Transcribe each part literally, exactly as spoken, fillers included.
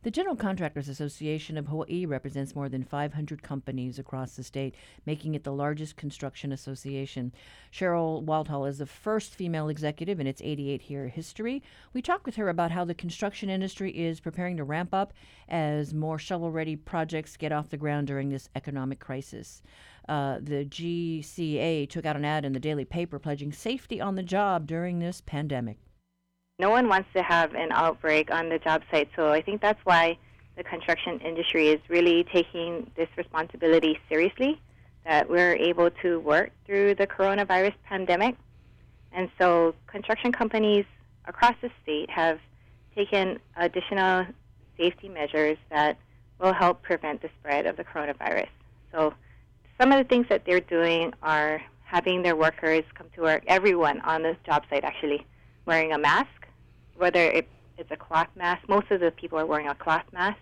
The General Contractors Association of Hawaii represents more than five hundred companies across the state, making it the largest construction association. Cheryl Waldhall is the first female executive in its eighty-eight-year history. We talked with her about how the construction industry is preparing to ramp up as more shovel-ready projects get off the ground during this economic crisis. Uh, the G C A took out an ad in the daily paper pledging safety on the job during this pandemic. No one wants to have an outbreak on the job site, so I think that's why the construction industry is really taking this responsibility seriously, that we're able to work through the coronavirus pandemic. And so construction companies across the state have taken additional safety measures that will help prevent the spread of the coronavirus. So some of the things that they're doing are having their workers come to work, everyone on the job site actually, wearing a mask, whether it, it's a cloth mask. Most of the people are wearing a cloth mask,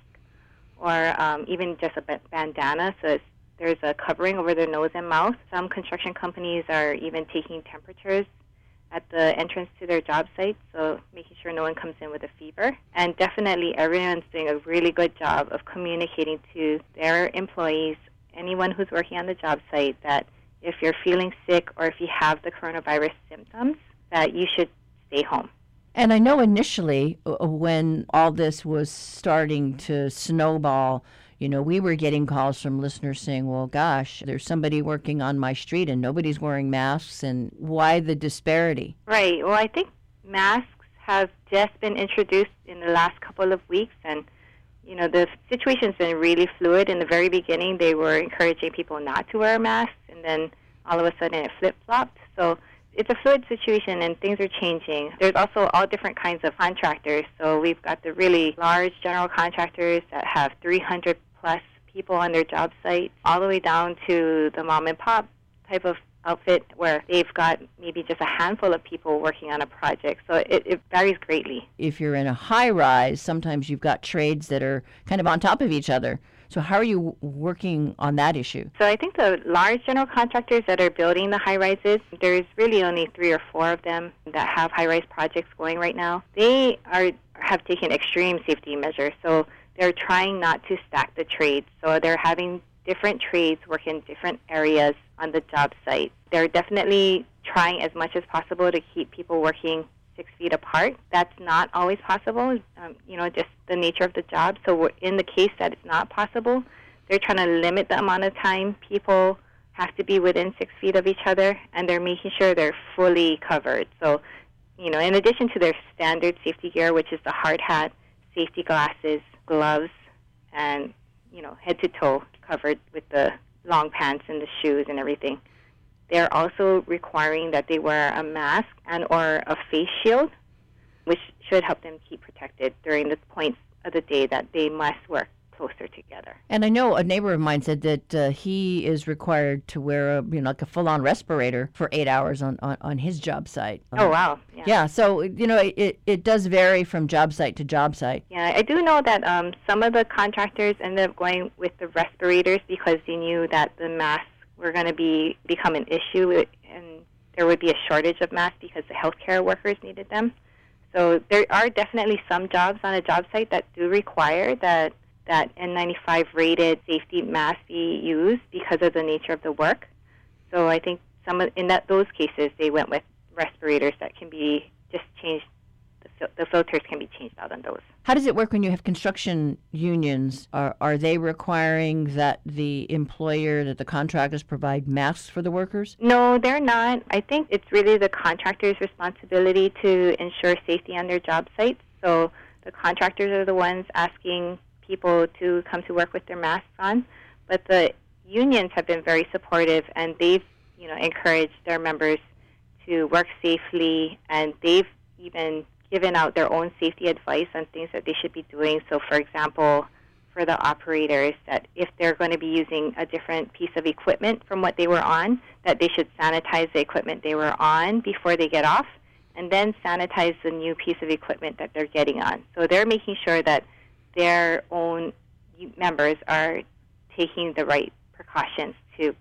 or um, even just a bandana, so it's, there's a covering over their nose and mouth. Some construction companies are even taking temperatures at the entrance to their job sites, so making sure no one comes in with a fever. And definitely everyone's doing a really good job of communicating to their employees, anyone who's working on the job site, that if you're feeling sick or if you have the coronavirus symptoms, that you should stay home. And I know initially uh, when all this was starting to snowball, you know, we were getting calls from listeners saying, well, gosh, there's somebody working on my street and nobody's wearing masks, and why the disparity? Right. Well, I think masks have just been introduced in the last couple of weeks, and, you know, the situation's been really fluid. In the very beginning, they were encouraging people not to wear masks, and then all of a sudden it flip-flopped. So it's a fluid situation, and things are changing. There's also all different kinds of contractors. So we've got the really large general contractors that have three hundred plus people on their job site, all the way down to the mom-and-pop type of outfit where they've got maybe just a handful of people working on a project. So it, it varies greatly. If you're in a high-rise, sometimes you've got trades that are kind of on top of each other. So how are you working on that issue? So I think the large general contractors that are building the high-rises, there's really only three or four of them that have high-rise projects going right now. They are have taken extreme safety measures. So they're trying not to stack the trades. So they're having different trades work in different areas on the job site. They're definitely trying as much as possible to keep people working six feet apart. That's not always possible, um, you know, just the nature of the job. So we're, in the case that it's not possible, they're trying to limit the amount of time people have to be within six feet of each other, and they're making sure they're fully covered. So, you know, in addition to their standard safety gear, which is the hard hat, safety glasses, gloves, and, you know, head to toe covered with the long pants and the shoes and everything, they're also requiring that they wear a mask and or a face shield, which should help them keep protected during the points of the day that they must work closer together. And I know a neighbor of mine said that uh, he is required to wear a, you know, like a full-on respirator for eight hours on, on, on his job site. Oh, wow. Yeah. yeah, so, you know, it, it does vary from job site to job site. Yeah, I do know that um, some of the contractors ended up going with the respirators because they knew that the masks were going to be become an issue, and there would be a shortage of masks because the healthcare workers needed them. So there are definitely some jobs on a job site that do require that that N ninety-five rated safety mask be used because of the nature of the work. So I think some of, in that those cases they went with respirators that can be just changed. The, the filters can be changed out on those. How does it work when you have construction unions? Are are they requiring that the employer, that the contractors provide masks for the workers? No, they're not. I think it's really the contractor's responsibility to ensure safety on their job sites. So the contractors are the ones asking people to come to work with their masks on, but the unions have been very supportive, and they've, you know, encouraged their members to work safely, and they've even given out their own safety advice on things that they should be doing. So, for example, for the operators, that if they're going to be using a different piece of equipment from what they were on, that they should sanitize the equipment they were on before they get off, and then sanitize the new piece of equipment that they're getting on. So they're making sure that their own members are taking the right precautions to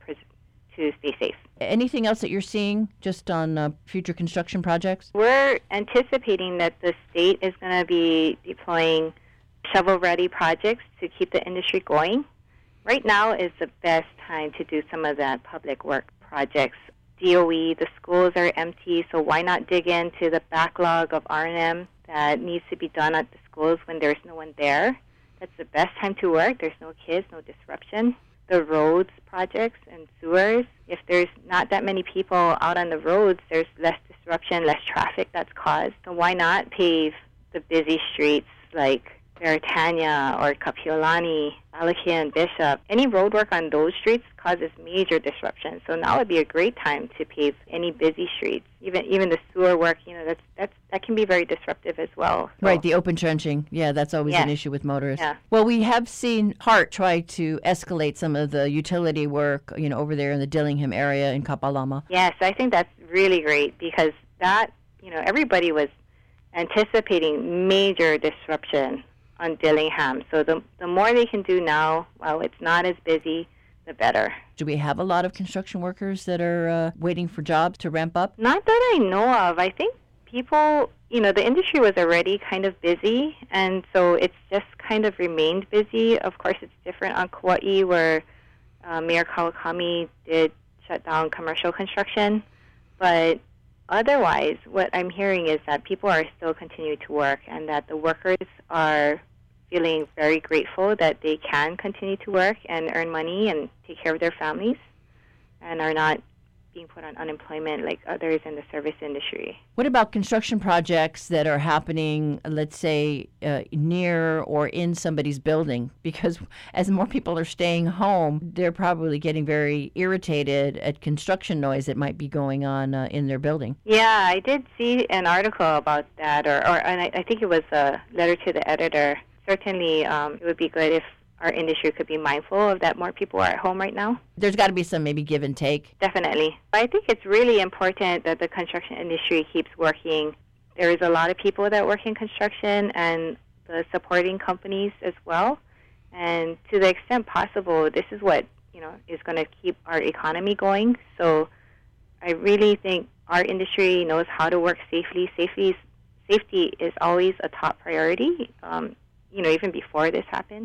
to stay safe. Anything else that you're seeing just on uh, future construction projects? We're anticipating that the state is going to be deploying shovel-ready projects to keep the industry going. Right now is the best time to do some of that public work projects. D O E, the schools are empty, so why not dig into the backlog of R and M that needs to be done at the schools when there's no one there? That's the best time to work. There's no kids, no disruption. The roads projects and sewers, if there's not that many people out on the roads, there's less disruption, less traffic that's caused. So why not pave the busy streets like Veritania or Kapiolani, Alakia, Bishop? Any road work on those streets causes major disruption. So now would be a great time to pave any busy streets. Even even the sewer work, you know, that's that's that can be very disruptive as well. So, Right, the open trenching. Yeah, that's always Yeah. an issue with motorists. Yeah. Well, we have seen Hart try to escalate some of the utility work, you know, over there in the Dillingham area in Kapalama. Yes, I think that's really great because that, you know, everybody was anticipating major disruption on Dillingham. So the the more they can do now, while it's not as busy, the better. Do we have a lot of construction workers that are uh, waiting for jobs to ramp up? Not that I know of. I think people, you know, the industry was already kind of busy, and so it's just kind of remained busy. Of course, it's different on Kauai, where uh, Mayor Kawakami did shut down commercial construction. But otherwise, what I'm hearing is that people are still continuing to work, and that the workers are feeling very grateful that they can continue to work and earn money and take care of their families and are not being put on unemployment like others in the service industry. What about construction projects that are happening, let's say, uh, near or in somebody's building? Because as more people are staying home, they're probably getting very irritated at construction noise that might be going on uh, in their building. Yeah, I did see an article about that, or, or and I, I think it was a letter to the editor. Certainly, um, it would be good if our industry could be mindful of that more people are at home right now. There's got to be some maybe give and take. Definitely. I think it's really important that the construction industry keeps working. There is a lot of people that work in construction and the supporting companies as well. And to the extent possible, this is what, you know, is going to keep our economy going. So I really think our industry knows how to work safely. Safety is, safety is always a top priority, um, you know, even before this happened.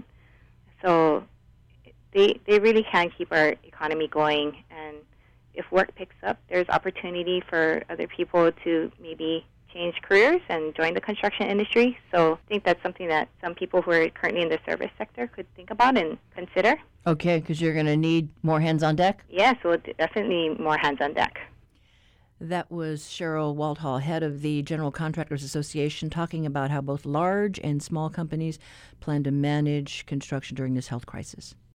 So they they really can keep our economy going, and if work picks up, there's opportunity for other people to maybe change careers and join the construction industry. So I think that's something that some people who are currently in the service sector could think about and consider. Okay, because you're going to need more hands on deck? Yeah, so definitely more hands on deck. That was Cheryl Waldhall, head of the General Contractors Association, talking about how both large and small companies plan to manage construction during this health crisis.